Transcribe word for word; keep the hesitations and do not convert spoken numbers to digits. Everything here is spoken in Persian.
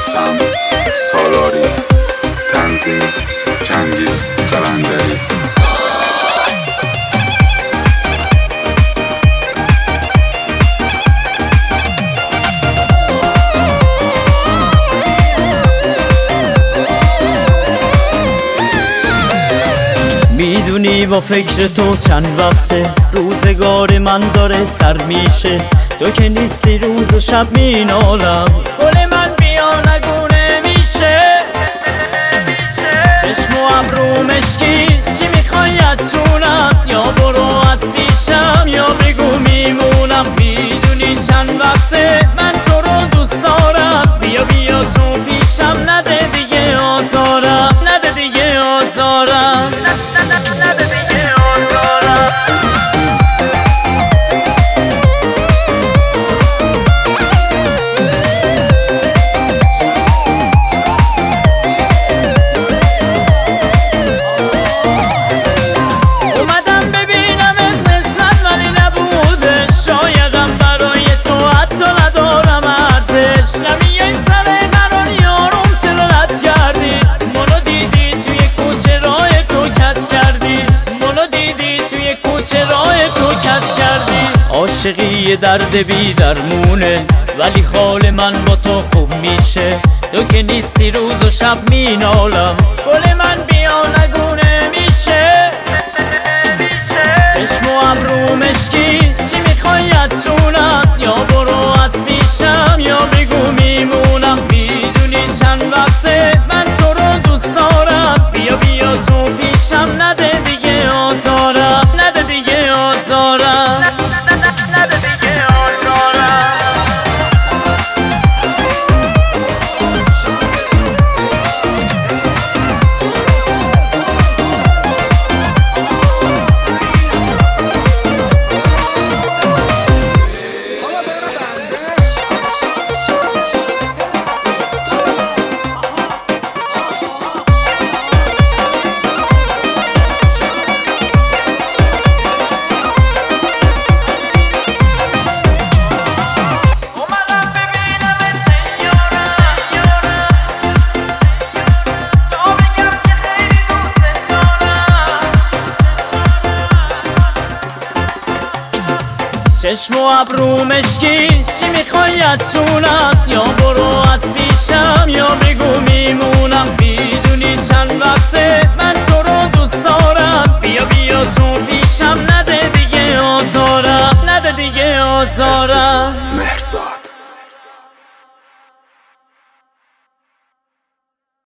سم سالاری، تنظیم چنگیز قلندری. میدونی با فکر تو چند وقته روزگار من داره سر میشه، تو که نیستی روز و شب مینالم، گل من بیا نگونه میشه. چشم و ابرو مشکی چی میخوای از چونم، یا برو از پیشم یا بگو میمونم. میدونی چند وقته من تو رو دوست دارم، بیا بیا تو پیشم، نده دیگه آزارم، نده دیگه آزارم. عاشقی درد بی درمونه، ولی حال من با تو خوب میشه، تو که نیستی روز و شب مینالم، گل من بیا نگونه میشه. چشم و ابرو مشکی چی میخوای از چونم، یا برو از پیشم یا بگو میمونم. میدونی چند وقته من تو رو دوست دارم، بیا بیا تو پیشم، نده دیگه آزارم، نده دیگه آزارم. چشم و ابرو مشکی چی میخوای از چونم، یا برو از پیشم یا بگو میمونم. میدونی چند وقته من تو رو دوست دارم، بیا بیا تو پیشم، نده دیگه آزارم، نده دیگه آزارم.